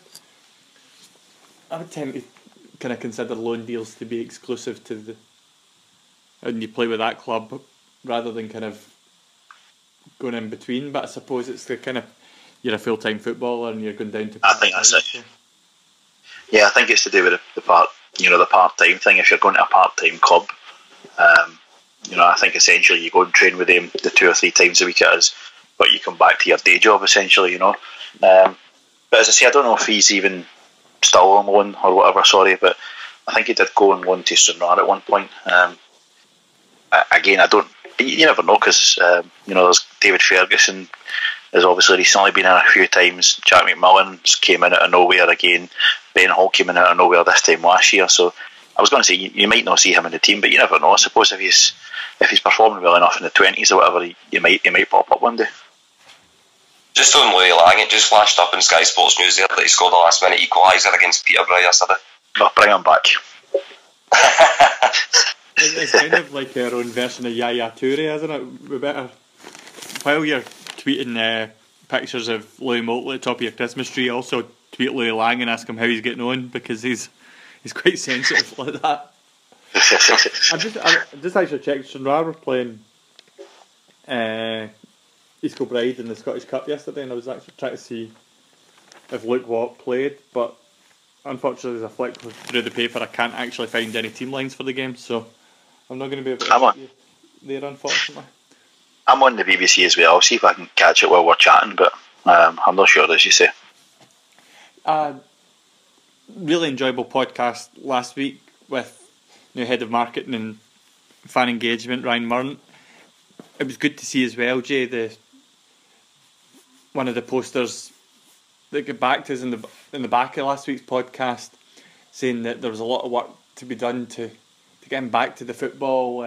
tend to kind of consider loan deals to be exclusive to and you play with that club rather than kind of going in between. But I suppose it's the kind of, you're a full-time footballer and you're going down to. I think that's it. So. Yeah, I think it's to do with the part-time thing. If you're going to a part-time club, you know, I think essentially you go and train with them the 2 or 3 times a week it is, but you come back to your day job essentially, you know. But as I say, I don't know if he's even still on loan or whatever. Sorry, but I think he did go on loan to Stranraer at one point. Again, you never know, because you know, there's David Ferguson has obviously recently been in a few times. Jack McMillan came in out of nowhere again. Ben Hall came in out of nowhere this time last year. So I was going to say you might not see him in the team, but you never know. I suppose if he's performing well enough in the 20s or whatever, he might pop up one day. Just on Louis Lang, it just flashed up in Sky Sports News there that he scored a last minute equaliser against Peterborough yesterday. Oh, bring him back. It's kind of like our own version of Yaya Toure, isn't it? We better, while you're tweeting pictures of Louis Moulton at the top of your Christmas tree, also tweet Louis Lang and ask him how he's getting on, because he's quite sensitive like that. I just actually checked. Stranraer were playing East Kilbride in the Scottish Cup yesterday, and I was actually trying to see if Luke Watt played, but unfortunately, as I flicked through the paper, I can't actually find any team lines for the game, so I'm not going to be able to see there, unfortunately. I'm on the BBC as well. I'll see if I can catch it while we're chatting, but I'm not sure, as you say. really enjoyable podcast last week with new head of marketing and fan engagement, Ryan Murn. It was good to see as well, Jay, one of the posters that got back to us in the back of last week's podcast, saying that there was a lot of work to be done to get him back to the football.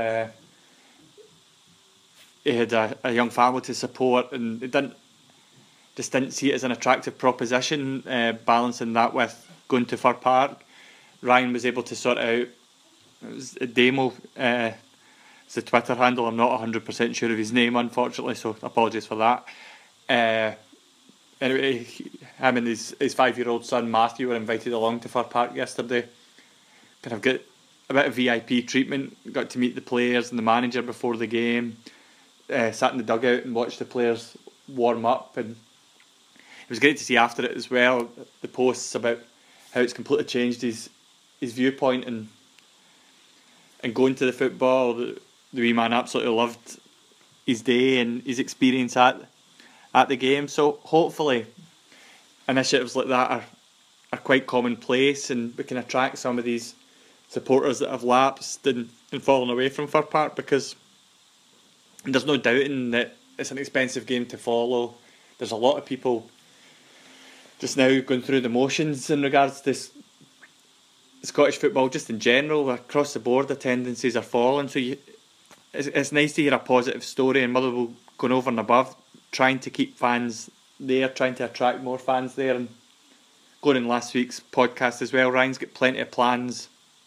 He had a young family to support, and he didn't see it as an attractive proposition, balancing that with going to Fir Park. Ryan was able to sort out, it was a demo, it's the Twitter handle, I'm not 100% sure of his name unfortunately, so apologies for that. Anyway, him and his 5-year-old son Matthew were invited along to Fir Park yesterday. Kind of got a bit of VIP treatment, got to meet the players and the manager before the game, sat in the dugout and watched the players warm up, and it was great to see after it as well the posts about how it's completely changed his viewpoint and going to the football. The wee man absolutely loved his day and his experience at the game. So hopefully initiatives like that are quite commonplace, and we can attract some of these supporters that have lapsed and fallen away from Fir Park, because there's no doubting that it's an expensive game to follow. There's a lot of people just now going through the motions in regards to Scottish football, just in general. Across the board, attendances are falling, so it's nice to hear a positive story, and Motherwell going over and above, trying to keep fans there, trying to attract more fans there. And going in last week's podcast as well, Ryan's got plenty of plans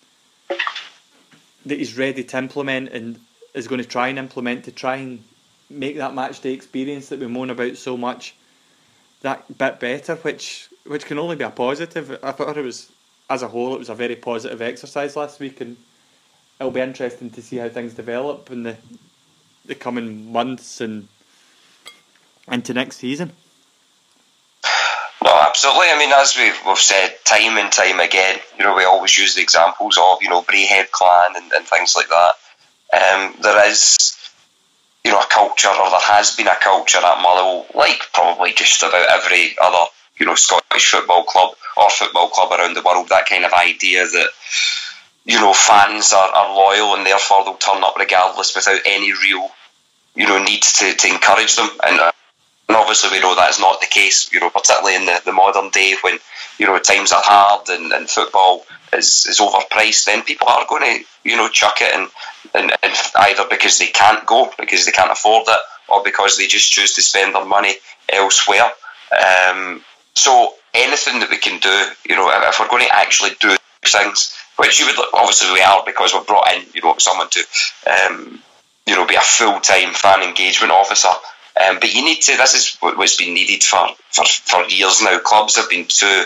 that he's ready to implement and is going to try and implement to try and make that match day experience that we moan about so much that bit better, which can only be a positive. I thought it was, as a whole, it was a very positive exercise last week, and it'll be interesting to see how things develop in the coming months and into next season. No, absolutely. I mean, as we've said time and time again, we always use the examples of, Braehead Clan and things like that. There is, a culture, or there has been a culture at Motherwell, like probably just about every other, Scottish football club or football club around the world, that kind of idea that, fans are loyal and therefore they'll turn up regardless without any real, need to encourage them. And obviously we know that's not the case, particularly in the modern day when, times are hard and football is overpriced. Then people are going to, chuck it and either because they can't go, because they can't afford it, or because they just choose to spend their money elsewhere. So anything that we can do, if we're going to actually do things, which obviously we are, because we've brought in, someone to, be a full-time fan engagement officer. But you need to. This is what's been needed for years now. Clubs have been too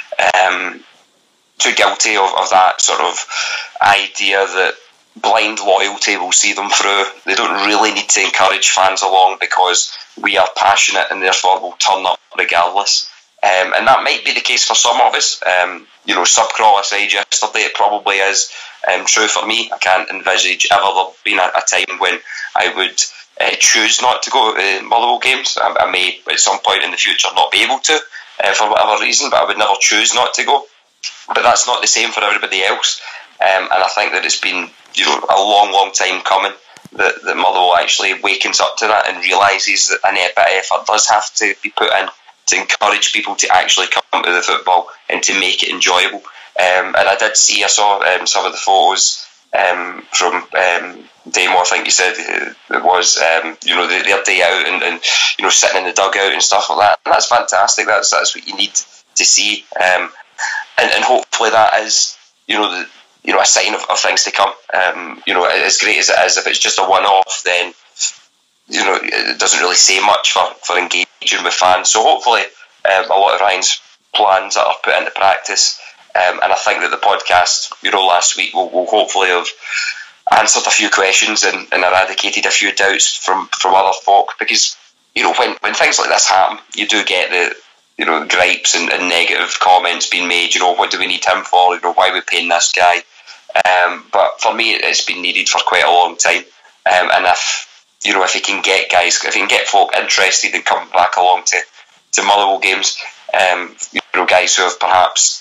guilty of that sort of idea that blind loyalty will see them through. They don't really need to encourage fans along because we are passionate and therefore will turn up regardless. And that might be the case for some of us. Subcrawl aside yesterday, it probably is true for me. I can't envisage ever there being a time when I would choose not to go to Motherwell games. I may at some point in the future not be able to for whatever reason, but I would never choose not to go. But that's not the same for everybody else, and I think that it's been a long time coming that Motherwell actually wakens up to that and realises that a bit of effort does have to be put in to encourage people to actually come to the football and to make it enjoyable. And I saw some of the photos from Damo, I think you said it was, their day out and sitting in the dugout and stuff like that. And that's fantastic. That's what you need to see. And hopefully that is, a sign of things to come. As great as it is, if it's just a one-off, then it doesn't really say much for engaging with fans. So hopefully a lot of Ryan's plans are put into practice. And I think that the podcast, last week will hopefully have answered a few questions and eradicated a few doubts from other folk, because when things like this happen, you do get the gripes and negative comments being made. What do we need him for? Why are we paying this guy? But for me, it's been needed for quite a long time. And if he can get guys, if he can get folk interested and come back along to Motherwell games, guys who have perhaps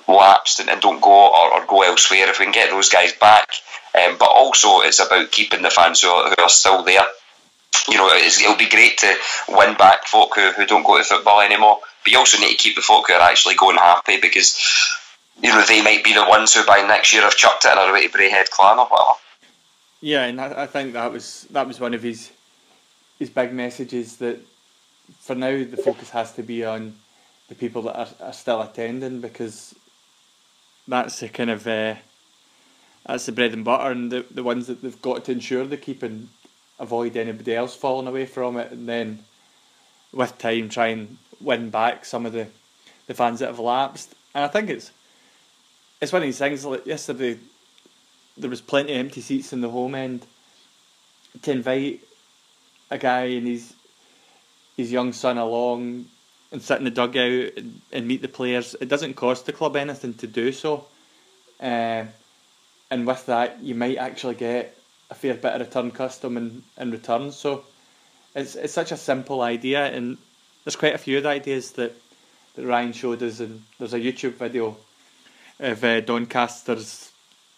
lapsed and don't go or go elsewhere, if we can get those guys back. But also it's about keeping the fans who are still there. You know, it'll be great to win back folk who don't go to football anymore, but you also need to keep the folk who are actually going happy, because you know they might be the ones who by next year have chucked it and are away to Braehead Clan or whatever. Yeah, and I think that was one of his big messages, that for now the focus has to be on the people that are still attending, because that's the kind of that's the bread and butter, and the ones that they've got to ensure they keep and avoid anybody else falling away from it, and then with time try and win back some of the fans that have lapsed. And I think it's one of these things. Like yesterday, there was plenty of empty seats in the home end. To invite a guy and his young son along and sit in the dugout and meet the players, it doesn't cost the club anything to do so. And with that, you might actually get a fair bit of return custom in return. So it's such a simple idea, and there's quite a few of the ideas that Ryan showed us. And there's a YouTube video of Doncaster's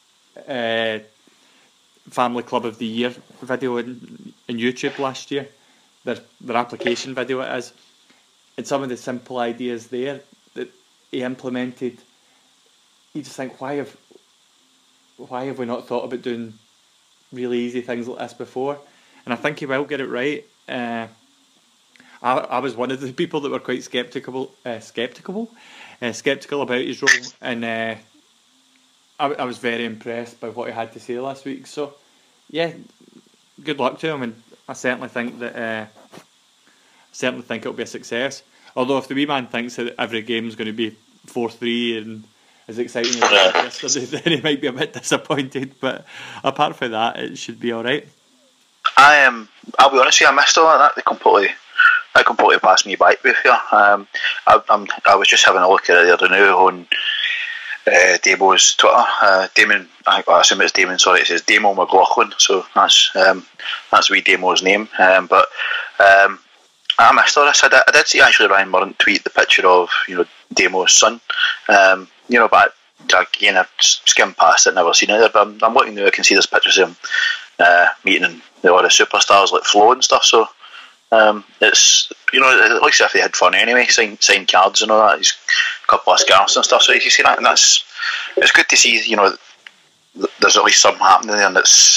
Family Club of the Year video in YouTube last year. Their application video it is. And some of the simple ideas there that he implemented, you just think, why have we not thought about doing really easy things like this before? And I think he will get it right. I was one of the people that were quite skeptical about his role, and I was very impressed by what he had to say last week. So yeah, good luck to him, and I certainly think that it'll be a success. Although if the wee man thinks that every game's going to be 4-3 and as exciting as yesterday, then he might be a bit disappointed. But apart from that, it should be all right. I'll be honest with you, I missed all of that. They completely passed me by, to be fair. I was just having a look at it the other now on Damo's Twitter. Damon, I assume it's Damon. Sorry, it says Damo McLaughlin. So that's wee Damo's name. But I missed all this. I did see actually Ryan Murren tweet the picture of Damo's son. But again, I've skimmed past it, never seen it. But I'm looking now. I can see there's pictures of him meeting all the superstars like Flo and stuff. So it's it looks as if they had fun anyway. Signed cards and all that. He's a couple of scarves and stuff. So you see that, and it's good to see. There's at least something happening there, and it's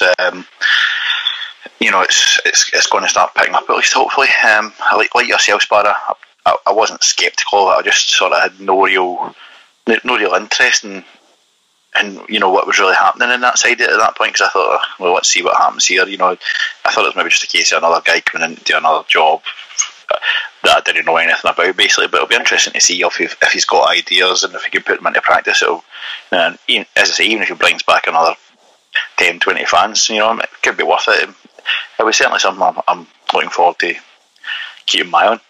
it's going to start picking up at least, hopefully. Like yourself, Sparrow, I wasn't sceptical of it. I just sort of had no real interest in what was really happening in that side at that point, because I thought, well, let's see what happens here. I thought it was maybe just a case of another guy coming in to do another job that I didn't know anything about, basically. But it'll be interesting to see if he's got ideas and if he can put them into practice. As I say, even if he brings back another 10-20 fans, it could be worth it. It was certainly something I'm looking forward to keeping my own.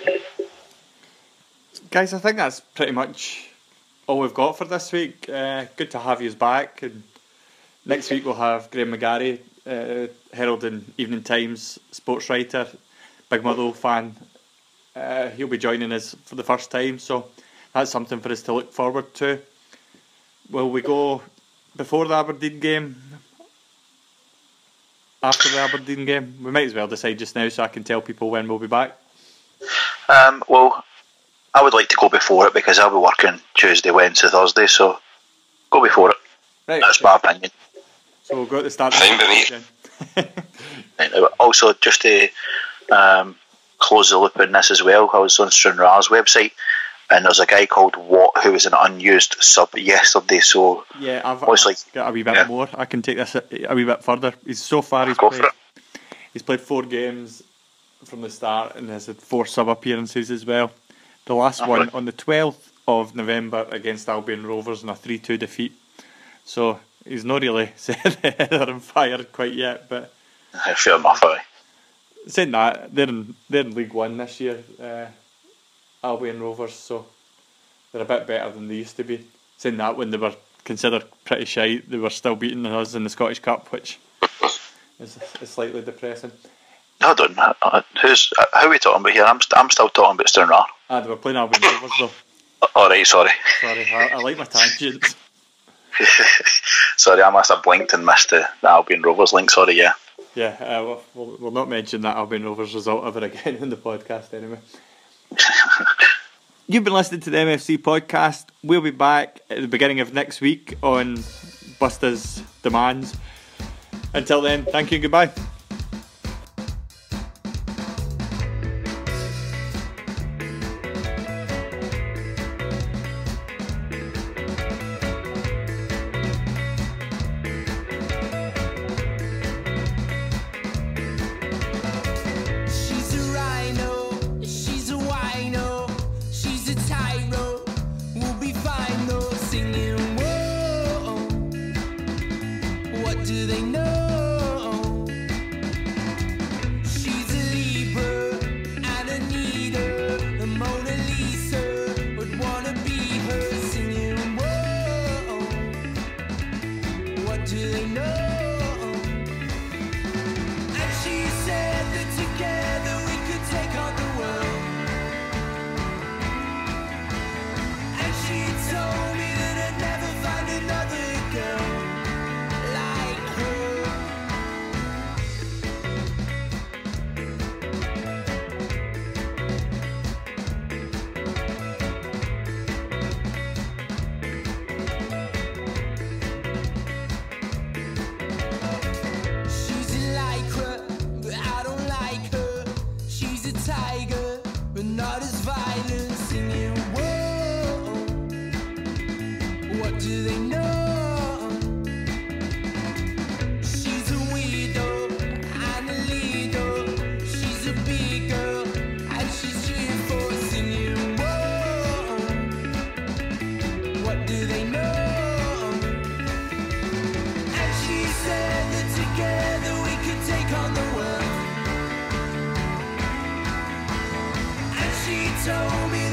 Guys, I think that's pretty much all we've got for this week. Good to have you back, and next week we'll have Graham McGarry, Herald and Evening Times sports writer, big Motherwell fan. He'll be joining us for the first time, so that's something for us to look forward to. Will we go before the Aberdeen game? After the Aberdeen game? We might as well decide just now so I can tell people when we'll be back. Well, I would like to go before it because I'll be working Tuesday, Wednesday, Thursday, so go before it. Right, that's my opinion. So we'll go at the start. Fine by me. Also, just to close the loop in this as well, I was on Stranraer's website, and there's a guy called Watt who was an unused sub yesterday. So yeah, I've got a wee bit more. I can take this a wee bit further. He's played 4 games from the start and has had 4 sub appearances as well. The last one on the 12th of November against Albion Rovers in a 3-2 defeat. So he's not really set the header on fire quite yet, but fair enough. Saying that, they're in League One this year, Albion Rovers, so they're a bit better than they used to be. Saying that, when they were considered pretty shite, they were still beating us in the Scottish Cup, which is slightly depressing. I don't know. How are we talking about here? I'm still talking about Stranraer. They were playing Albion Rovers though. Alright, sorry. Sorry, I like my tangents. Sorry, I must have blinked and missed the Albion Rovers link. Sorry, yeah. Yeah, we'll not mention that Albion Rovers result ever again in the podcast anyway. You've been listening to the MFC podcast. We'll be back at the beginning of next week on Buster's Demands. Until then, thank you and goodbye. Told me